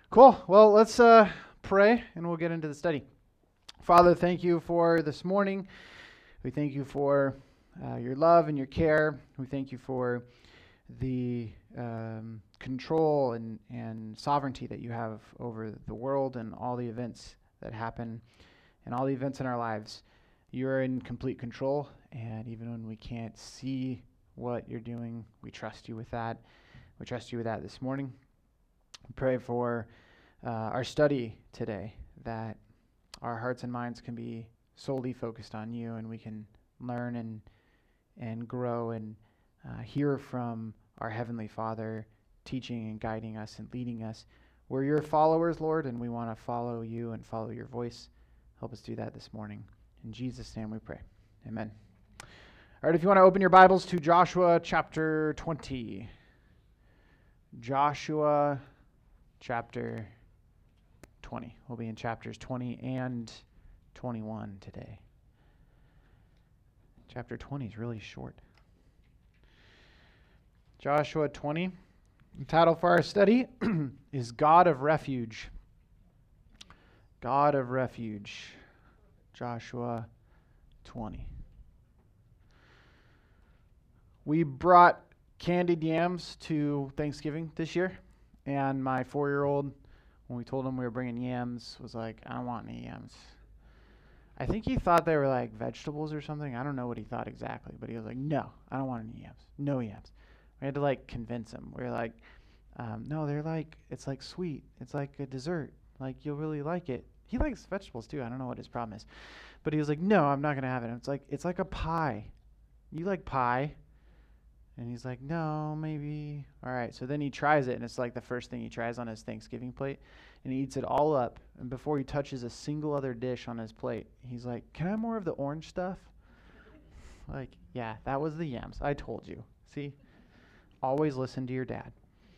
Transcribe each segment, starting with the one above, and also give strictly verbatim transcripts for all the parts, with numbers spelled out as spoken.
Cool. Well, let's uh, pray and we'll get into the study. Father, thank you for this morning. We thank you for uh, your love and your care. We thank you for the um, control and, and sovereignty that you have over the world and all the events that happen and all the events in our lives. You're in complete control, and even when we can't see what you're doing, we trust you with that. We trust you with that this morning. We pray for uh, our study today, that our hearts and minds can be solely focused on you, and we can learn and and grow and uh, hear from our Heavenly Father, teaching and guiding us and leading us. We're your followers, Lord, and we want to follow you and follow your voice. Help us do that this morning. In Jesus' name we pray. Amen. All right, if you want to open your Bibles to Joshua chapter twenty. Joshua chapter twenty. We'll be in chapters twenty and twenty-one today. Chapter twenty is really short. Joshua twenty. The title for our study is God of Refuge. God of Refuge. Joshua twenty. We brought candied yams to Thanksgiving this year, and my four-year-old, when we told him we were bringing yams, was like, I don't want any yams. I think he thought they were like vegetables or something. I don't know what he thought exactly, but he was like, no, I don't want any yams. No yams. We had to like convince him. We were like, um, no, they're like, it's like sweet. It's like a dessert. Like, you'll really like it. He likes vegetables too. I don't know what his problem is. But he was like, no, I'm not going to have it. And it's like, it's like a pie. You like pie? And he's like, no, maybe. All right. So then he tries it, and it's like the first thing he tries on his Thanksgiving plate. And he eats it all up. And before he touches a single other dish on his plate, he's like, can I have more of the orange stuff? Like, yeah, that was the yams. I told you. See? Always listen to your dad.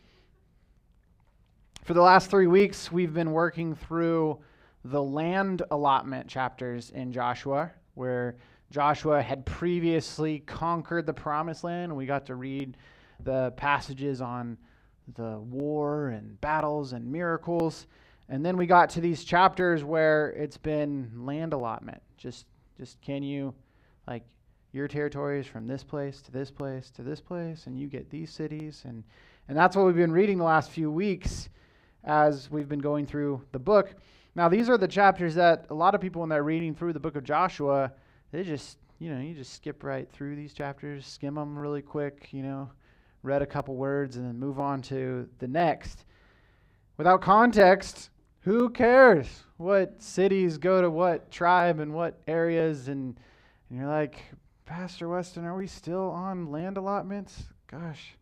For the last three weeks, we've been working through the land allotment chapters in Joshua, where Joshua had previously conquered the promised land, and we got to read the passages on the war and battles and miracles. And then we got to these chapters where it's been land allotment. Just, just can you, like, your territory is from this place to this place to this place, and you get these cities. And, and that's what we've been reading the last few weeks as we've been going through the book. Now, these are the chapters that a lot of people, when they're reading through the book of Joshua, they just, you know, you just skip right through these chapters, skim them really quick, you know, read a couple words and then move on to the next. Without context, who cares what cities go to what tribe and what areas? And, and you're like, Pastor Weston, are we still on land allotments? Gosh.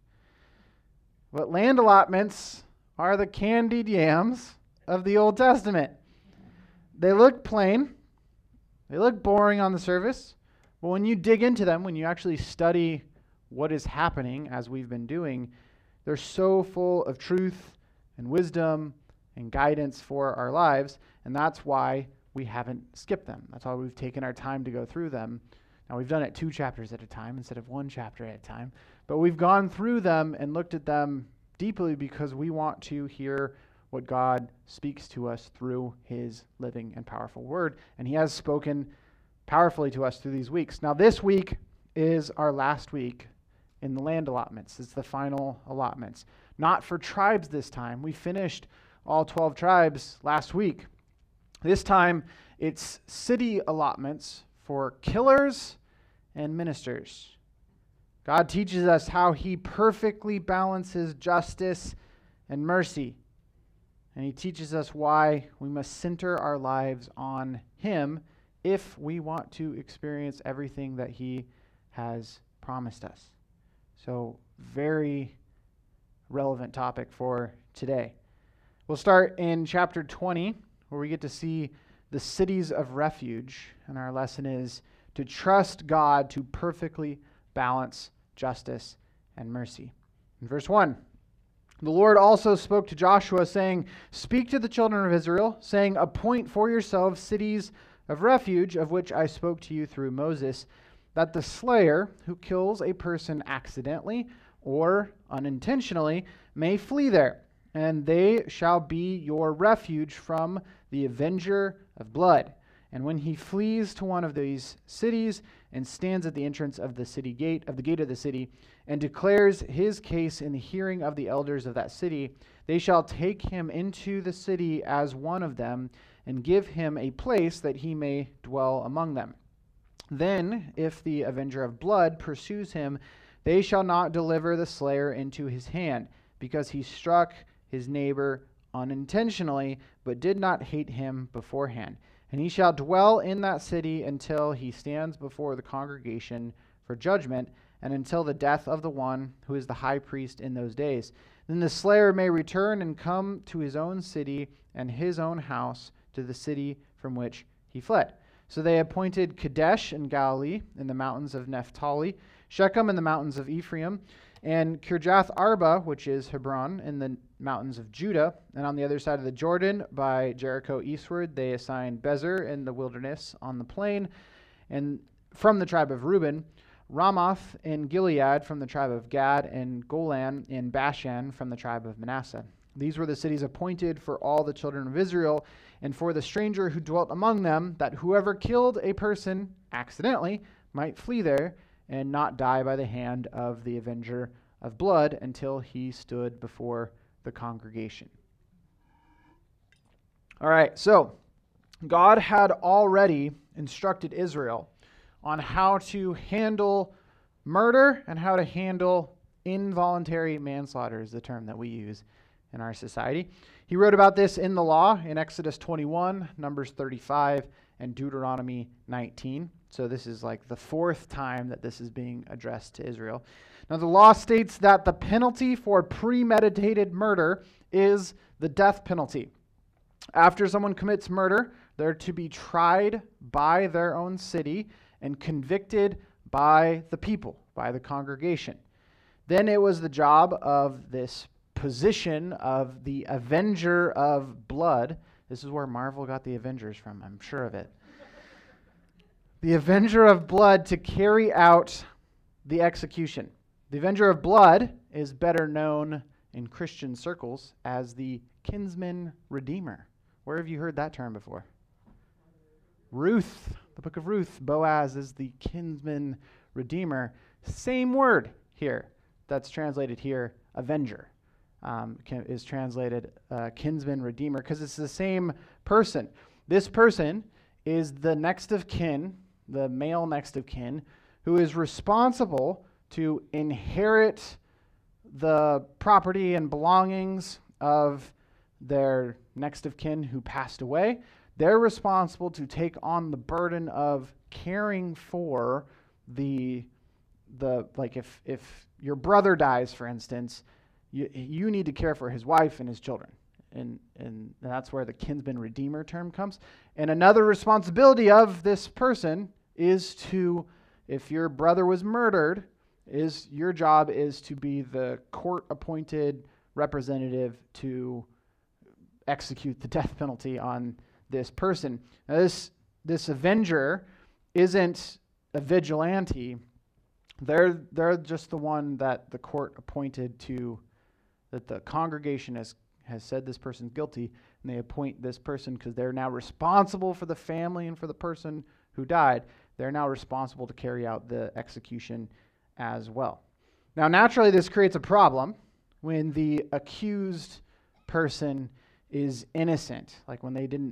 But land allotments are the candied yams of the Old Testament. They look plain. They look boring on the surface. But when you dig into them, when you actually study what is happening, as we've been doing, they're so full of truth and wisdom and guidance for our lives. And that's why we haven't skipped them. That's why we've taken our time to go through them. Now, we've done it two chapters at a time instead of one chapter at a time. But we've gone through them and looked at them deeply because we want to hear what God speaks to us through his living and powerful word. And he has spoken powerfully to us through these weeks. Now, this week is our last week in the land allotments. It's the final allotments. Not for tribes this time. We finished all twelve tribes last week. This time, it's city allotments for killers and ministers. God teaches us how he perfectly balances justice and mercy. And he teaches us why we must center our lives on him if we want to experience everything that he has promised us. So, very relevant topic for today. We'll start in chapter twenty, where we get to see the cities of refuge. And our lesson is to trust God to perfectly balance justice and mercy. In verse one, the Lord also spoke to Joshua, saying, speak to the children of Israel, saying, appoint for yourselves cities of refuge, of which I spoke to you through Moses, that the slayer who kills a person accidentally or unintentionally may flee there. and they shall be your refuge from the avenger of blood. And when he flees to one of these cities and stands at the entrance of the city gate, of the gate of the city, and declares his case in the hearing of the elders of that city, they shall take him into the city as one of them, and give him a place that he may dwell among them. Then, if the avenger of blood pursues him, they shall not deliver the slayer into his hand, because he struck his neighbor unintentionally, but did not hate him beforehand. And he shall dwell in that city until he stands before the congregation for judgment, and until the death of the one who is the high priest in those days. Then the slayer may return and come to his own city and his own house, to the city from which he fled. So they appointed Kadesh in Galilee, in the mountains of Naphtali, Shechem in the mountains of Ephraim, and Kirjath Arba, which is Hebron, in the mountains of Judah. And on the other side of the Jordan, by Jericho eastward, they assigned Bezer in the wilderness on the plain, and from the tribe of Reuben, Ramoth in Gilead from the tribe of Gad, and Golan in Bashan from the tribe of Manasseh. These were the cities appointed for all the children of Israel, and for the stranger who dwelt among them, that whoever killed a person accidentally might flee there, and not die by the hand of the avenger of blood until he stood before the congregation. All right, so God had already instructed Israel on how to handle murder and how to handle involuntary manslaughter, is the term that we use in our society. He wrote about this in the law in Exodus twenty-one, Numbers thirty-five, and Deuteronomy nineteen. So this is like the fourth time that this is being addressed to Israel. Now the law states that the penalty for premeditated murder is the death penalty. After someone commits murder, they're to be tried by their own city and convicted by the people, by the congregation. Then it was the job of this position of the avenger of blood. This is where Marvel got the Avengers from, I'm sure of it. The avenger of blood to carry out the execution. The avenger of blood is better known in Christian circles as the kinsman redeemer. Where have you heard that term before? Ruth, the book of Ruth. Boaz is the kinsman redeemer. Same word here that's translated here, avenger, um, can, is translated uh, kinsman redeemer, because it's the same person. This person is the next of kin, the male next of kin, who is responsible to inherit the property and belongings of their next of kin who passed away. They're responsible to take on the burden of caring for the, the like if if your brother dies, for instance, you, you need to care for his wife and his children. And, and that's where the kinsman redeemer term comes. And another responsibility of this person is to, if your brother was murdered, is your job is to be the court-appointed representative to execute the death penalty on this person. Now this this avenger isn't a vigilante. They're they're just the one that the court appointed to, that the congregation has has said this person's guilty, and they appoint this person because they're now responsible for the family and for the person who died. They're now responsible to carry out the execution as well. Now, naturally, this creates a problem when the accused person is innocent, like when they didn't,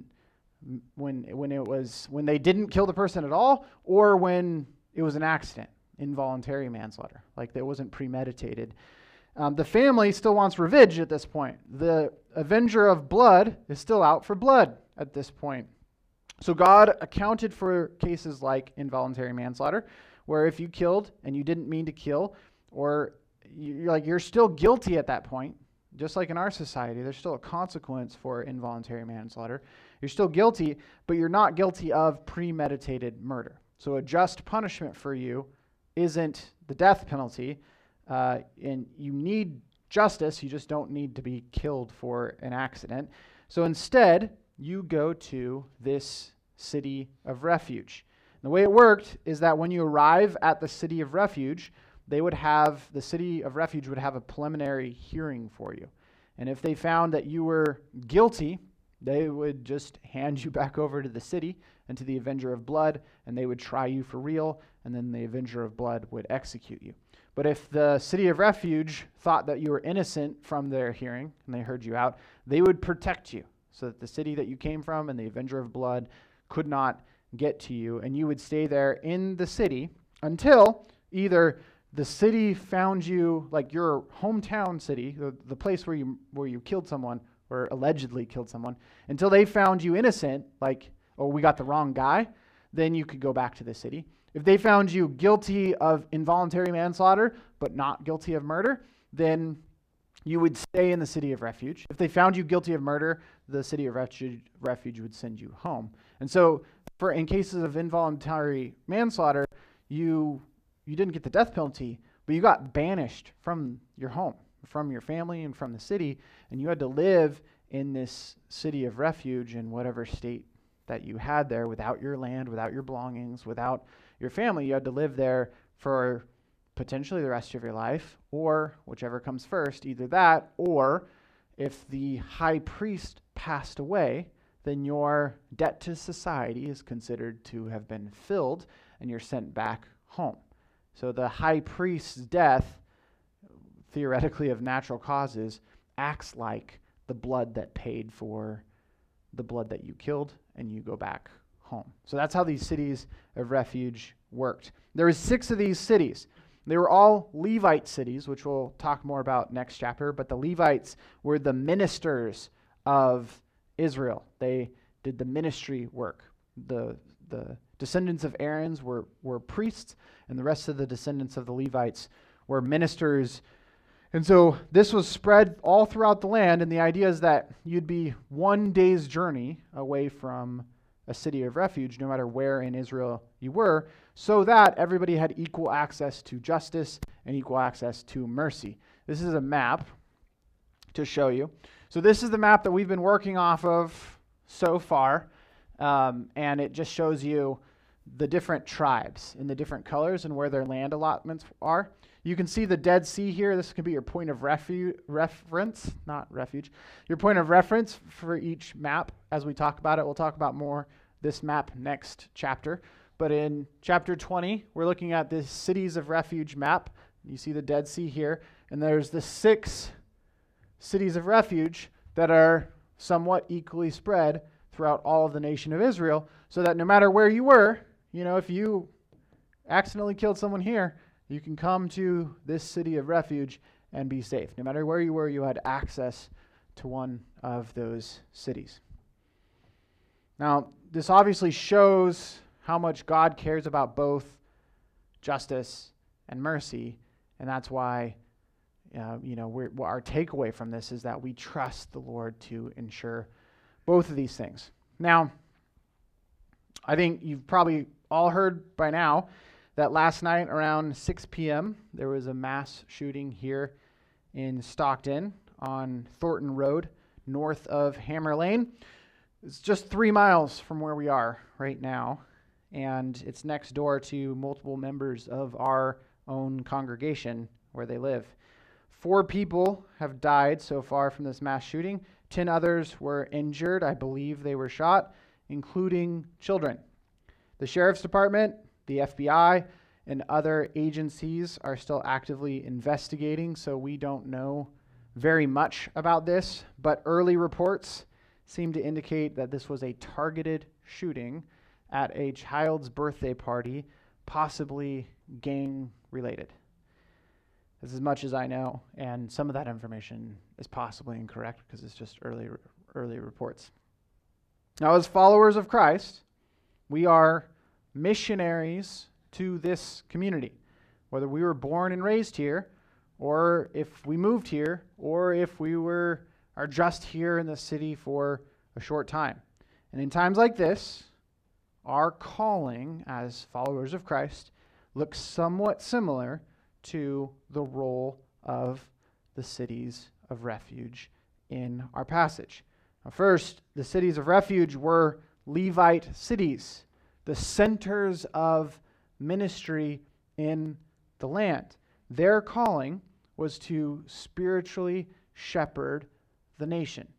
when when it was when they didn't kill the person at all, or when it was an accident, involuntary manslaughter, like that wasn't premeditated. Um, the family still wants revenge at this point. The avenger of blood is still out for blood at this point. So God accounted for cases like involuntary manslaughter, where if you killed and you didn't mean to kill, or you're like you're still guilty at that point, just like in our society, there's still a consequence for involuntary manslaughter. You're still guilty, but you're not guilty of premeditated murder. So a just punishment for you isn't the death penalty, uh, and you need justice. You just don't need to be killed for an accident. So instead, you go to this city of refuge. And the way it worked is that when you arrive at the city of refuge, they would have, the city of refuge would have a preliminary hearing for you. And if they found that you were guilty, they would just hand you back over to the city and to the Avenger of Blood, and they would try you for real, and then the Avenger of Blood would execute you. But if the City of Refuge thought that you were innocent from their hearing, and they heard you out, they would protect you so that the city that you came from and the Avenger of Blood could not get to you, and you would stay there in the city until either the city found you, like your hometown city, the, the place where you where you killed someone or allegedly killed someone, until they found you innocent, like, oh, we got the wrong guy, then you could go back to the city. If they found you guilty of involuntary manslaughter, but not guilty of murder, then you would stay in the City of Refuge. If they found you guilty of murder, the City of Refuge, refuge would send you home. And so for in cases of involuntary manslaughter, you you didn't get the death penalty, but you got banished from your home, from your family and from the city, and you had to live in this City of Refuge in whatever state that you had there, without your land, without your belongings, without your family. You had to live there for potentially the rest of your life, or whichever comes first, either that, or if the high priest passed away, then your debt to society is considered to have been filled, and you're sent back home. So the high priest's death, theoretically of natural causes, acts like the blood that paid for the blood that you killed, and you go back home. So that's how these cities of refuge worked. There was six of these cities. They were all Levite cities, which we'll talk more about next chapter, but the Levites were the ministers of Israel. They did the ministry work. The the descendants of Aaron's were, were priests, and the rest of the descendants of the Levites were ministers. And so this was spread all throughout the land, and the idea is that you'd be one day's journey away from a city of refuge, no matter where in Israel you were, so that everybody had equal access to justice and equal access to mercy. This is a map to show you. So this is the map that we've been working off of so far, um, and it just shows you the different tribes in the different colors and where their land allotments are. You can see the Dead Sea here. This could be your point of refu- reference, not refuge, your point of reference for each map. As we talk about it, we'll talk about more this map next chapter. But in chapter twenty, we're looking at this cities of refuge map. You see the Dead Sea here, and there's the six cities of refuge that are somewhat equally spread throughout all of the nation of Israel, so that no matter where you were, you know, if you accidentally killed someone here, you can come to this city of refuge and be safe. No matter where you were, you had access to one of those cities. Now, this obviously shows how much God cares about both justice and mercy, and that's why, uh, you know, we're, our takeaway from this is that we trust the Lord to ensure both of these things. Now, I think you've probably all heard by now that last night around six p.m. there was a mass shooting here in Stockton on Thornton Road, north of Hammer Lane. It's just three miles from where we are right now, and it's next door to multiple members of our own congregation where they live. Four people have died so far from this mass shooting. Ten others were injured. I believe they were shot, including children. The Sheriff's Department, the F B I, and other agencies are still actively investigating, so we don't know very much about this, but early reports seem to indicate that this was a targeted shooting at a child's birthday party, possibly gang-related. This is as much as I know, and some of that information is possibly incorrect because it's just early early reports. Now, as followers of Christ, we are missionaries to this community, whether we were born and raised here, or if we moved here, or if we were are just here in the city for a short time. And in times like this, our calling as followers of Christ looks somewhat similar to the role of the cities of refuge in our passage. Now, first, the cities of refuge were Levite cities, the centers of ministry in the land. Their calling was to spiritually shepherd the nation.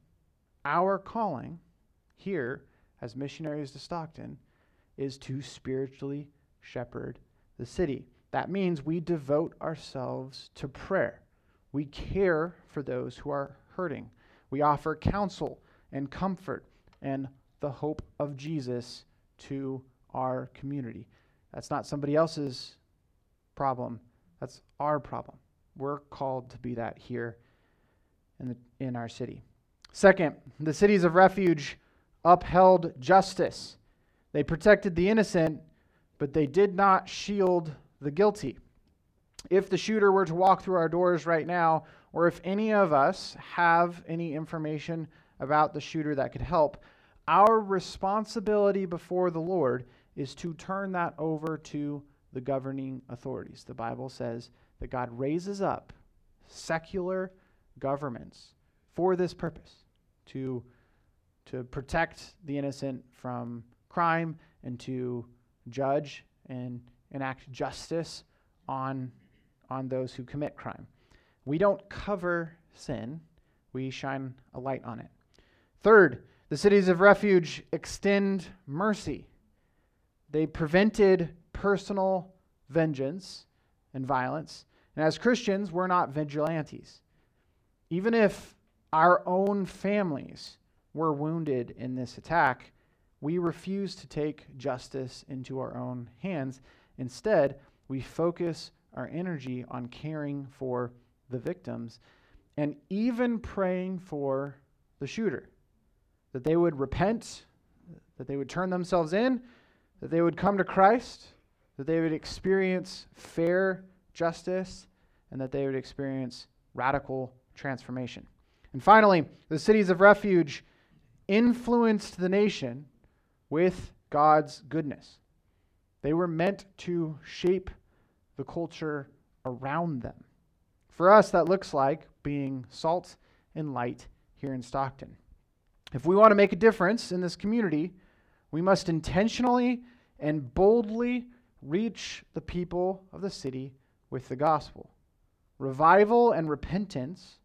Our calling here as missionaries to Stockton is to spiritually shepherd the city. That means we devote ourselves to prayer. We care for those who are hurting. We offer counsel and comfort and the hope of Jesus to our community. That's not somebody else's problem. That's our problem. We're called to be that here in the, in our city. Second, the cities of refuge upheld justice. They protected the innocent, but they did not shield the guilty. If the shooter were to walk through our doors right now, or if any of us have any information about the shooter that could help, our responsibility before the Lord is to turn that over to the governing authorities. The Bible says that God raises up secular governments for this purpose, to, to protect the innocent from crime and to judge and enact justice on, on those who commit crime. We don't cover sin. We shine a light on it. Third, the cities of refuge extend mercy. They prevented personal vengeance and violence. And as Christians, we're not vigilantes. Even if our own families were wounded in this attack, we refuse to take justice into our own hands. Instead, we focus our energy on caring for the victims and even praying for the shooter, that they would repent, that they would turn themselves in, that they would come to Christ, that they would experience fair justice, and that they would experience radical transformation. And finally, the cities of refuge influenced the nation with God's goodness. They were meant to shape the culture around them. For us, that looks like being salt and light here in Stockton. If we want to make a difference in this community, we must intentionally and boldly reach the people of the city with the gospel. Revival and repentance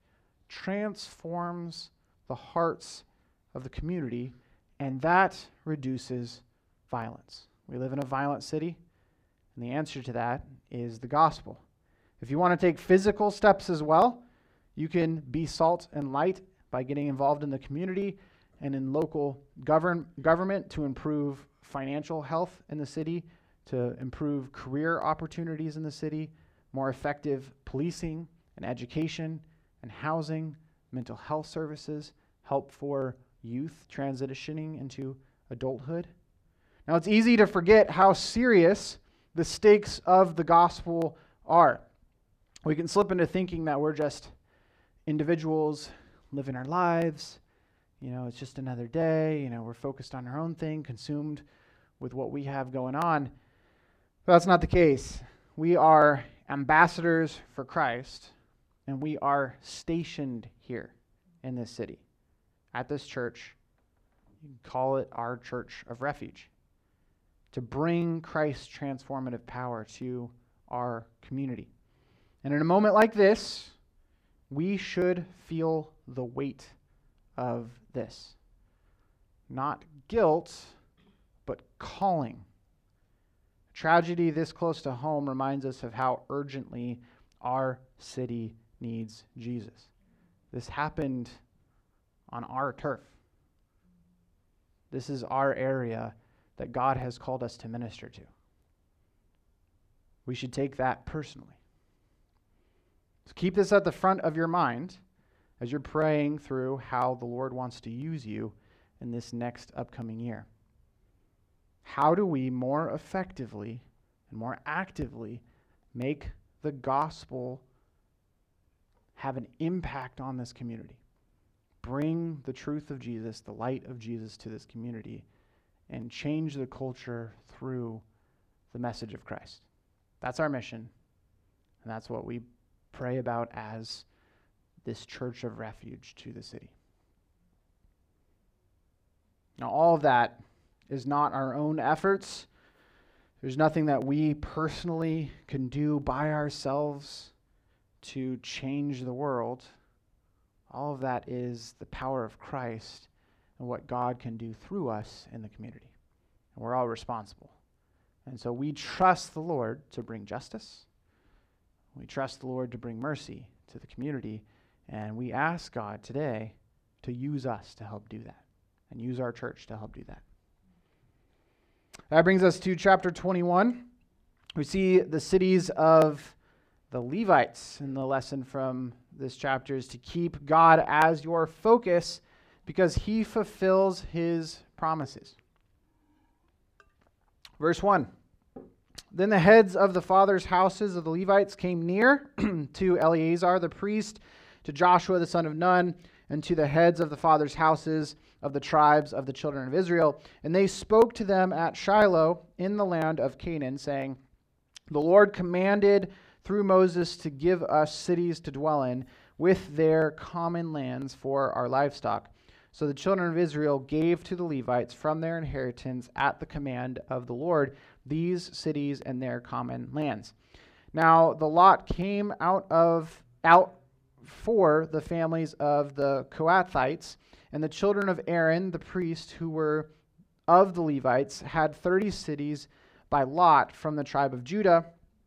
transforms the hearts of the community, and that reduces violence. We live in a violent city, and the answer to that is the gospel. If you want to take physical steps as well, you can be salt and light by getting involved in the community and in local govern government to improve financial health in the city, to improve career opportunities in the city, more effective policing and education and housing, mental health services, help for youth transitioning into adulthood. Now, it's easy to forget how serious the stakes of the gospel are. We can slip into thinking that we're just individuals living our lives. You know, it's just another day. You know, we're focused on our own thing, consumed with what we have going on. But that's not the case. We are ambassadors for Christ, and we are stationed here in this city, at this church. You can call it our church of refuge, to bring Christ's transformative power to our community. And in a moment like this, we should feel the weight of this. Not guilt, but calling. Tragedy this close to home reminds us of how urgently our city needs Jesus. This happened on our turf. This is our area that God has called us to minister to. We should take that personally. So keep this at the front of your mind as you're praying through how the Lord wants to use you in this next upcoming year. How do we more effectively and more actively make the gospel have an impact on this community? Bring the truth of Jesus, the light of Jesus to this community, and change the culture through the message of Christ. That's our mission, and that's what we pray about as this church of refuge to the city. Now, all of that is not our own efforts. There's nothing that we personally can do by ourselves to change the world. All of that is the power of Christ and what God can do through us in the community. And we're all responsible. And so we trust the Lord to bring justice. We trust the Lord to bring mercy to the community. And we ask God today to use us to help do that and use our church to help do that. That brings us to chapter twenty-one. We see the cities of the Levites in the lesson from this chapter is to keep God as your focus because he fulfills his promises. Verse one. Then the heads of the fathers' houses of the Levites came near to Eleazar the priest, to Joshua the son of Nun, and to the heads of the fathers' houses of the tribes of the children of Israel. And they spoke to them at Shiloh in the land of Canaan, saying, the Lord commanded through Moses to give us cities to dwell in with their common lands for our livestock. So the children of Israel gave to the Levites from their inheritance at the command of the Lord these cities and their common lands. Now the lot came out of out for the families of the Kohathites, and the children of Aaron the priest, who were of the Levites, had thirty cities by lot from the tribe of Judah,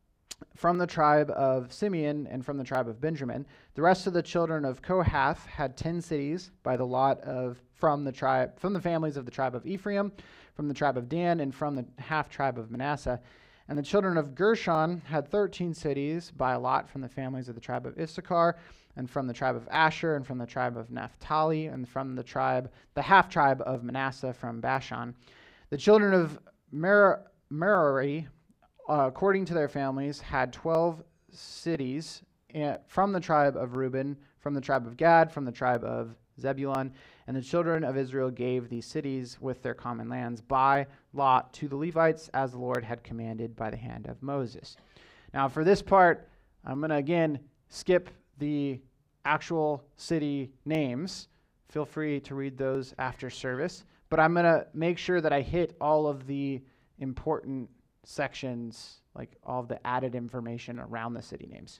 from the tribe of Simeon, and from the tribe of Benjamin. The rest of the children of Kohath had ten cities by the lot of from the tribe from the families of the tribe of Ephraim, from the tribe of Dan, and from the half tribe of Manasseh. And the children of Gershon had thirteen cities by lot from the families of the tribe of Issachar, and from the tribe of Asher, and from the tribe of Naphtali, and from the tribe, the half tribe of Manasseh from Bashan. The children of Mer- Merari, uh, according to their families, had twelve cities uh, from the tribe of Reuben, from the tribe of Gad, from the tribe of Zebulun. And the children of Israel gave these cities with their common lands by lot to the Levites, as the Lord had commanded by the hand of Moses. Now, for this part, I'm going to again skip the actual city names. Feel free to read those after service. But I'm going to make sure that I hit all of the important sections, like all of the added information around the city names.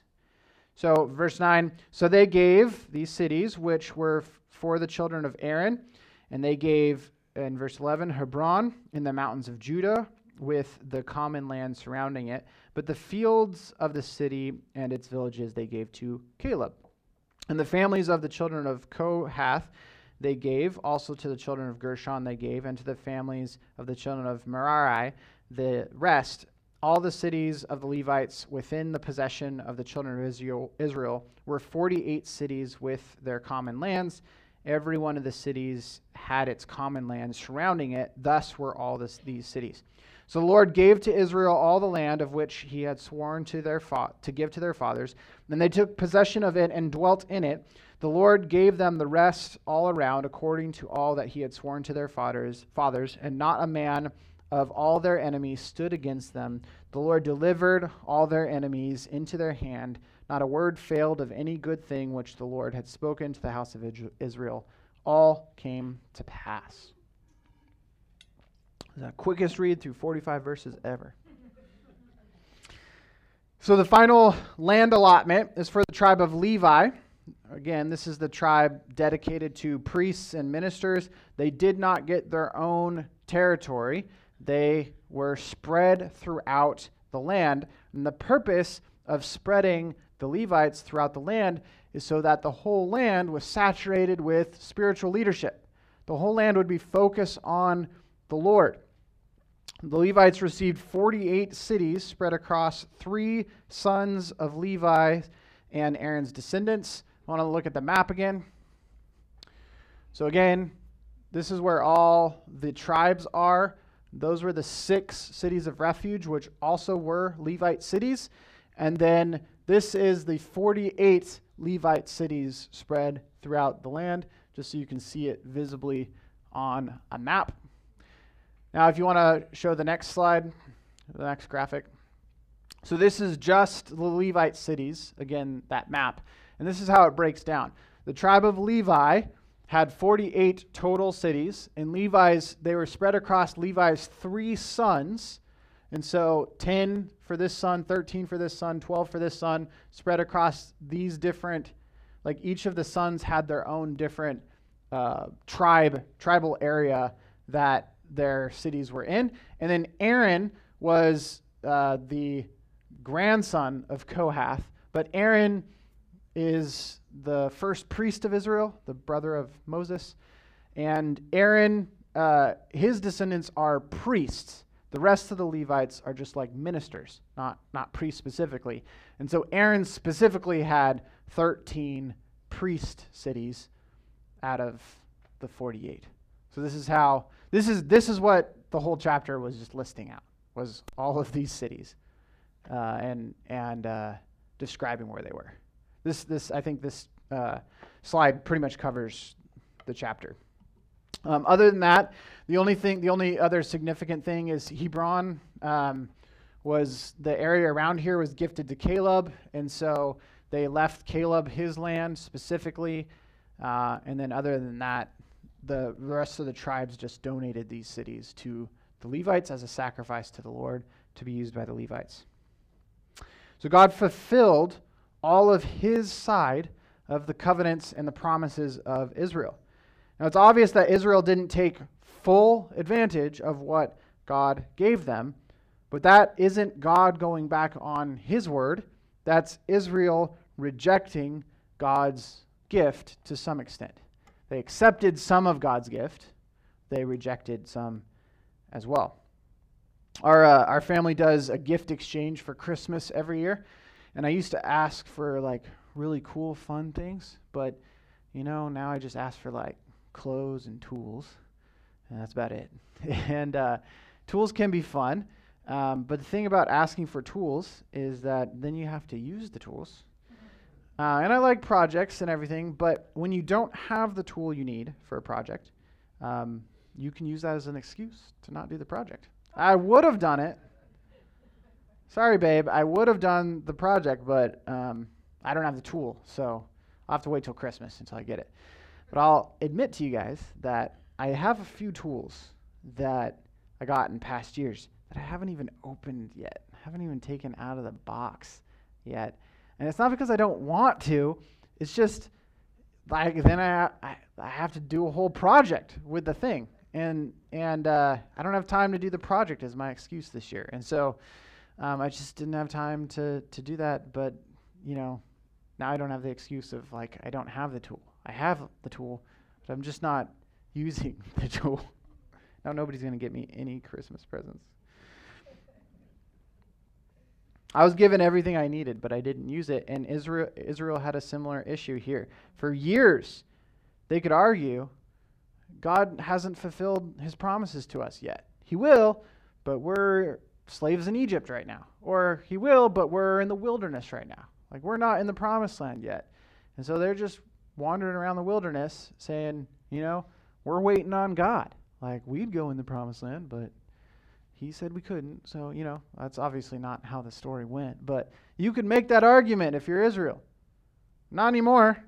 So verse nine, so they gave these cities, which were f- for the children of Aaron, and they gave, in verse eleven, Hebron in the mountains of Judah with the common land surrounding it. But the fields of the city and its villages they gave to Caleb. And the families of the children of Kohath they gave, also to the children of Gershon they gave, and to the families of the children of Merari the rest. All the cities of the Levites within the possession of the children of Israel, Israel were forty-eight cities with their common lands. Every one of the cities had its common land surrounding it. Thus were all this, these cities. So the Lord gave to Israel all the land of which he had sworn to their fa- to give to their fathers. Then they took possession of it and dwelt in it. The Lord gave them the rest all around, according to all that he had sworn to their fathers, fathers, and not a man of all their enemies stood against them. The Lord delivered all their enemies into their hand. Not a word failed of any good thing which the Lord had spoken to the house of Israel. All came to pass. The quickest read through forty-five verses ever. So the final land allotment is for the tribe of Levi. Again, this is the tribe dedicated to priests and ministers. They did not get their own territory. They were spread throughout the land. And the purpose of spreading the Levites throughout the land is so that the whole land was saturated with spiritual leadership. The whole land would be focused on the Lord. The Levites received forty-eight cities spread across three sons of Levi and Aaron's descendants. I want to look at the map again. So again, this is where all the tribes are. Those were the six cities of refuge, which also were Levite cities. And then this is the forty-eight Levite cities spread throughout the land, just so you can see it visibly on a map. Now, if you want to show the next slide, the next graphic. So this is just the Levite cities, again, that map. And this is how it breaks down. The tribe of Levi had forty-eight total cities, and Levi's, they were spread across Levi's three sons. And so ten for this son, thirteen for this son, twelve for this son, spread across these different, Like each of the sons had their own different uh, tribe, tribal area that their cities were in. And then Aaron was uh, the grandson of Kohath. But Aaron is the first priest of Israel, the brother of Moses. And Aaron, uh, his descendants are priests. The rest of the Levites are just like ministers, not, not priests specifically. And so Aaron specifically had thirteen priest cities out of the forty-eight. So this is how, this is this is what the whole chapter was just listing out, was all of these cities uh, and and uh, describing where they were. This, this I think this uh, slide pretty much covers the chapter. Um, other than that, the only thing, the only other significant thing is Hebron um, was the area around here was gifted to Caleb, and so they left Caleb his land specifically, uh, and then other than that, the rest of the tribes just donated these cities to the Levites as a sacrifice to the Lord to be used by the Levites. So God fulfilled all of his side of the covenants and the promises of Israel. Now, it's obvious that Israel didn't take full advantage of what God gave them, but that isn't God going back on his word. That's Israel rejecting God's gift to some extent. They accepted some of God's gift. They rejected some as well. Our, uh, our family does a gift exchange for Christmas every year, and I used to ask for like really cool, fun things, but you know, now I just ask for like clothes and tools, and that's about it. And uh, tools can be fun, um, but the thing about asking for tools is that then you have to use the tools. Uh, and I like projects and everything, but when you don't have the tool you need for a project, um, you can use that as an excuse to not do the project. I would have done it. Sorry, babe, I would have done the project, but um, I don't have the tool, so I'll have to wait till Christmas until I get it. But I'll admit to you guys that I have a few tools that I got in past years that I haven't even opened yet. I haven't even taken out of the box yet. And it's not because I don't want to. It's just like then I I, I have to do a whole project with the thing. And and uh, I don't have time to do the project as my excuse this year. And so um, I just didn't have time to, to do that. But, you know, now I don't have the excuse of like I don't have the tool. I have the tool, but I'm just not using the tool. Now nobody's going to get me any Christmas presents. I was given everything I needed, but I didn't use it. And Israel, Israel had a similar issue here. For years, they could argue, God hasn't fulfilled his promises to us yet. He will, but we're slaves in Egypt right now. Or he will, but we're in the wilderness right now. Like we're not in the promised land yet. And so they're just wandering around the wilderness saying, you know, we're waiting on God. Like we'd go in the promised land, but he said we couldn't. So, you know, that's obviously not how the story went. But you could make that argument if you're Israel. Not anymore.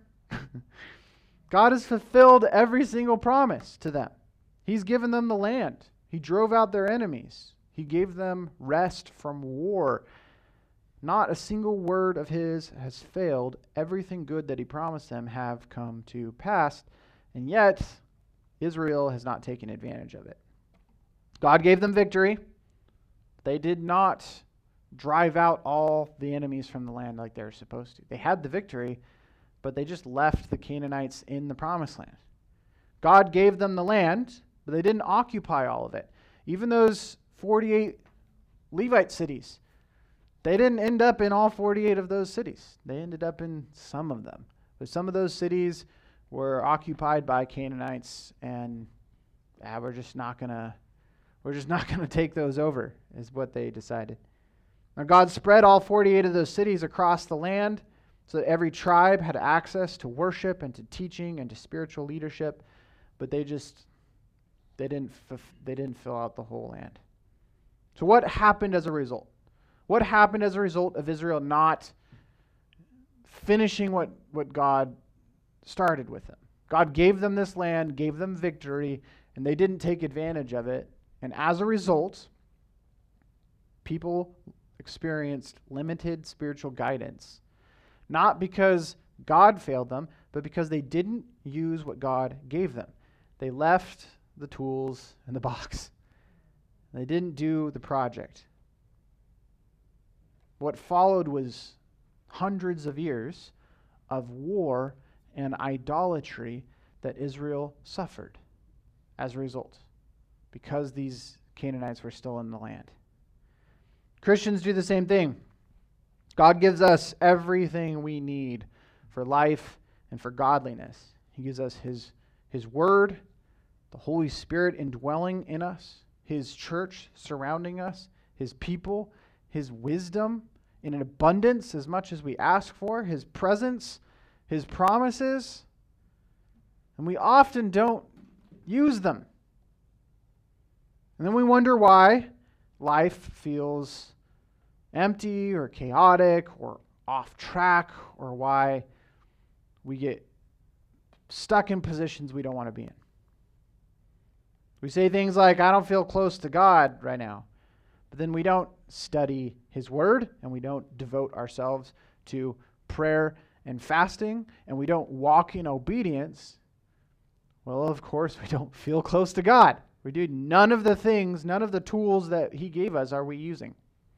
God has fulfilled every single promise to them. He's given them the land. He drove out their enemies. He gave them rest from war. Not a single word of his has failed. Everything good that he promised them have come to pass. And yet, Israel has not taken advantage of it. God gave them victory. They did not drive out all the enemies from the land like they were supposed to. They had the victory, but they just left the Canaanites in the promised land. God gave them the land, but they didn't occupy all of it. Even those forty-eight Levite cities, they didn't end up in all forty-eight of those cities. They ended up in some of them. But some of those cities were occupied by Canaanites, and ah, we're just not going to We're just not going to take those over, is what they decided. Now God spread all forty-eight of those cities across the land so that every tribe had access to worship and to teaching and to spiritual leadership, but they just, they didn't, they didn't fill out the whole land. So what happened as a result? What happened as a result of Israel not finishing what, what God started with them? God gave them this land, gave them victory, and they didn't take advantage of it. And as a result, people experienced limited spiritual guidance. Not because God failed them, but because they didn't use what God gave them. They left the tools in the box. They didn't do the project. What followed was hundreds of years of war and idolatry that Israel suffered as a result, because these Canaanites were still in the land. Christians do the same thing. God gives us everything we need for life and for godliness. He gives us His, His Word, the Holy Spirit indwelling in us, His church surrounding us, His people, His wisdom in an abundance as much as we ask for, His presence, His promises, and we often don't use them. And then we wonder why life feels empty or chaotic or off track, or why we get stuck in positions we don't want to be in. We say things like, I don't feel close to God right now. But then we don't study His Word, and we don't devote ourselves to prayer and fasting, and we don't walk in obedience. Well, of course, we don't feel close to God. We do none of the things, none of the tools that He gave us are we using.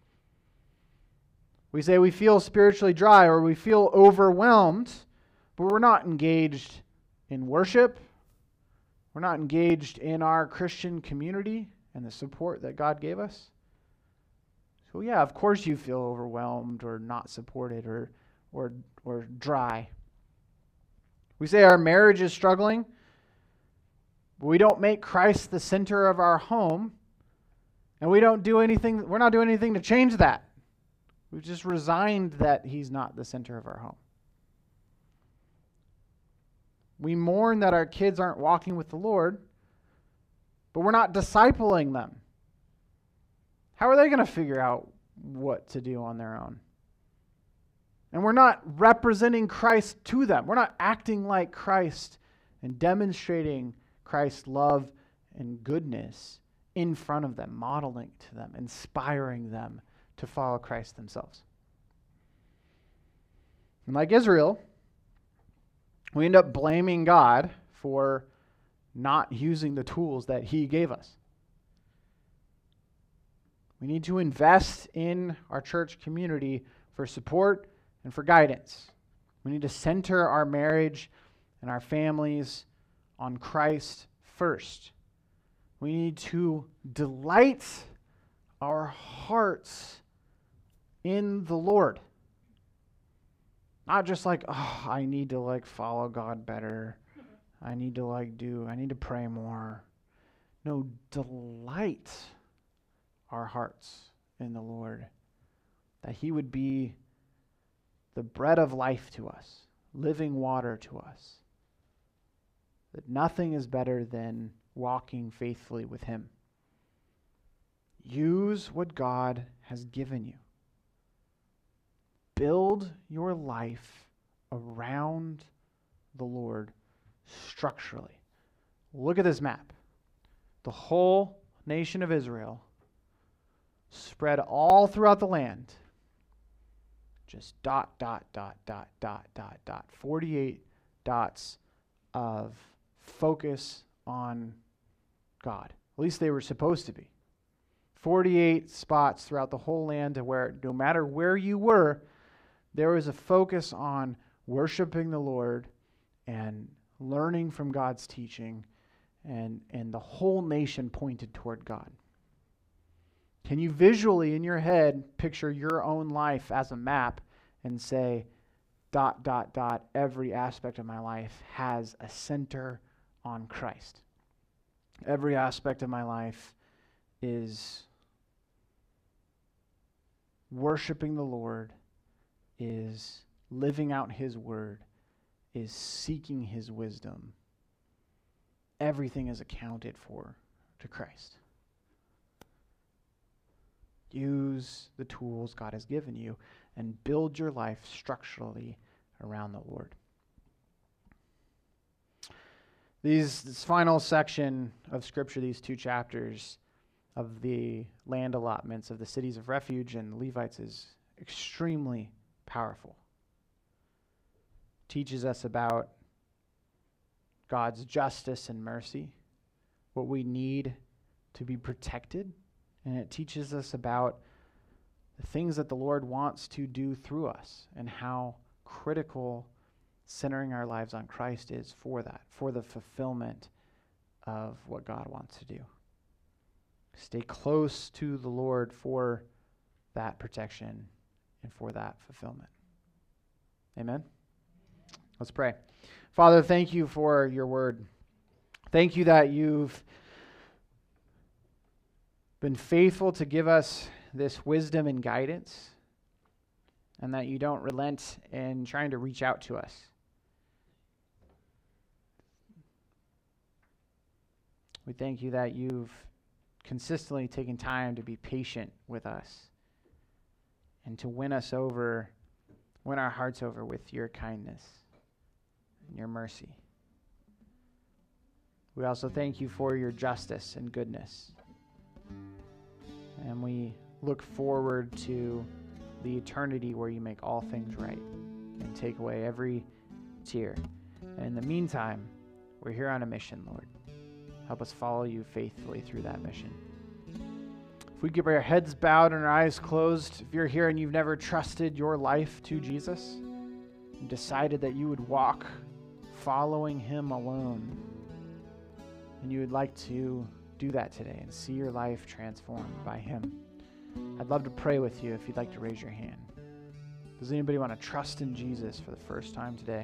We say we feel spiritually dry, or we feel overwhelmed, but we're not engaged in worship. We're not engaged in our Christian community and the support that God gave us. So yeah, of course you feel overwhelmed or not supported or or or dry. We say our marriage is struggling, but we don't make Christ the center of our home, and we don't do anything, we're not doing anything to change that. We've just resigned that He's not the center of our home. We mourn that our kids aren't walking with the Lord, but we're not discipling them. How are they going to figure out what to do on their own? And we're not representing Christ to them. We're not acting like Christ and demonstrating Christ's love and goodness in front of them, modeling to them, inspiring them to follow Christ themselves. And like Israel, we end up blaming God for not using the tools that He gave us. We need to invest in our church community for support and for guidance. We need to center our marriage and our families on Christ first. We need to delight our hearts in the Lord. Not just like, oh, I need to like follow God better. I need to like do, I need to pray more. No, delight our hearts in the Lord, that He would be the bread of life to us, living water to us, that nothing is better than walking faithfully with Him. Use what God has given you. Build your life around the Lord structurally. Look at this map. The whole nation of Israel spread all throughout the land. Just dot, dot, dot, dot, dot, dot, dot. forty-eight dots of focus on God. At least they were supposed to be. forty-eight spots throughout the whole land to where no matter where you were, there was a focus on worshiping the Lord and learning from God's teaching, and, and the whole nation pointed toward God. Can you visually in your head picture your own life as a map and say, dot, dot, dot, every aspect of my life has a center on Christ? Every aspect of my life is worshiping the Lord, is living out His word, is seeking His wisdom. Everything is accounted for to Christ. Use the tools God has given you and build your life structurally around the Lord. These, this final section of Scripture, these two chapters of the land allotments of the cities of refuge and Levites, is extremely powerful. teaches us about God's justice and mercy, what we need to be protected, and it teaches us about the things that the Lord wants to do through us and how critical centering our lives on Christ is for that, for the fulfillment of what God wants to do. Stay close to the Lord for that protection and for that fulfillment. Amen? Let's pray. Father, thank you for your word. Thank you that you've been faithful to give us this wisdom and guidance, and that you don't relent in trying to reach out to us. We thank you that you've consistently taken time to be patient with us and to win us over, win our hearts over with your kindness and your mercy. We also thank you for your justice and goodness. And we look forward to the eternity where you make all things right and take away every tear. And in the meantime, we're here on a mission, Lord. Help us follow you faithfully through that mission. If we keep our heads bowed and our eyes closed, if you're here and you've never trusted your life to Jesus, and decided that you would walk following him alone, and you would like to do that today and see your life transformed by him, I'd love to pray with you if you'd like to raise your hand. Does anybody want to trust in Jesus for the first time today?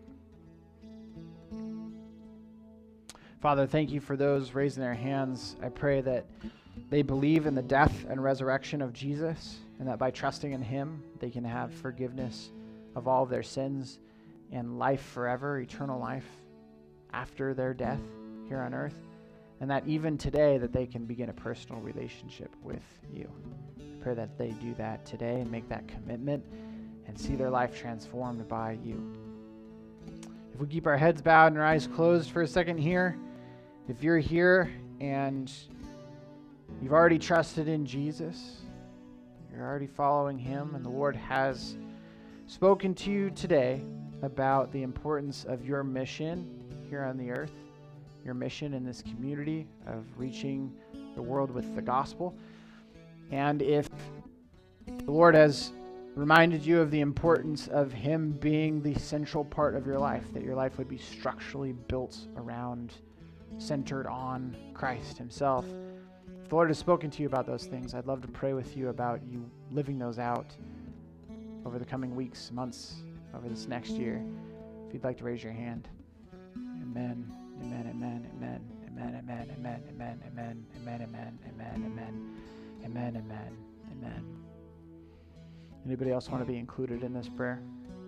Father, thank you for those raising their hands. I pray that they believe in the death and resurrection of Jesus, and that by trusting in him, they can have forgiveness of all of their sins and life forever, eternal life after their death here on earth. And that even today that they can begin a personal relationship with you. I pray that they do that today and make that commitment and see their life transformed by you. If we keep our heads bowed and our eyes closed for a second here, if you're here and you've already trusted in Jesus, you're already following him, and the Lord has spoken to you today about the importance of your mission here on the earth, your mission in this community of reaching the world with the gospel. And if the Lord has reminded you of the importance of him being the central part of your life, that your life would be structurally built around, centered on Christ himself. If the Lord has spoken to you about those things, I'd love to pray with you about you living those out over the coming weeks, months, over this next year. If you'd like to raise your hand. Amen. Amen, amen, amen, amen, amen, amen, amen, amen, amen, amen, amen, amen, amen, amen, amen. Anybody else want to be included in this prayer?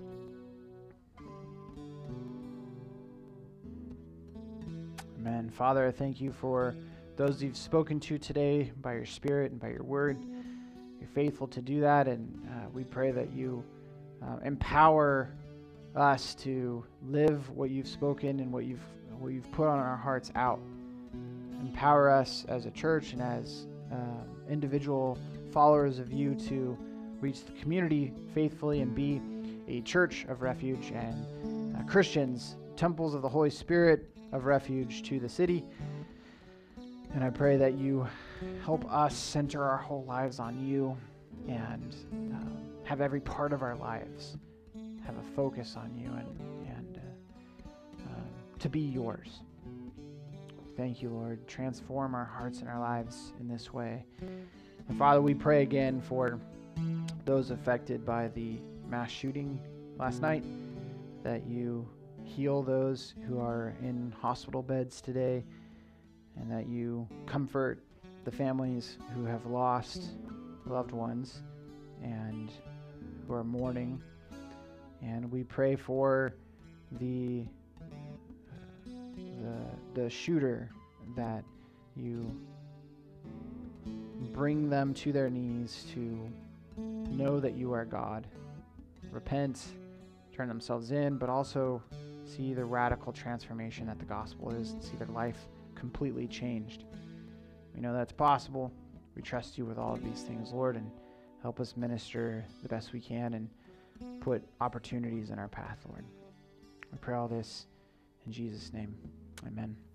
Amen. Father, I thank you for those you've spoken to today by your Spirit and by your word. You're faithful to do that, and uh, we pray that you uh, empower us to live what you've spoken and what you've what you've put on our hearts out. Empower us as a church and as uh, individual followers of you to reach the community faithfully and be a church of refuge and uh, Christians, temples of the Holy Spirit of refuge to the city. And I pray that you help us center our whole lives on you and uh, have every part of our lives have a focus on you and, and uh, uh, to be yours. Thank you, Lord. Transform our hearts and our lives in this way. And Father, we pray again for those affected by the mass shooting last night, that you heal those who are in hospital beds today, and that you comfort the families who have lost loved ones and who are mourning. And we pray for the the, the shooter, that you bring them to their knees to know that you are God, repent, turn themselves in, but also see the radical transformation that the gospel is, and see their life completely changed. We know that's possible. We trust you with all of these things, Lord, and help us minister the best we can and put opportunities in our path, Lord. I pray all this in Jesus' name. Amen.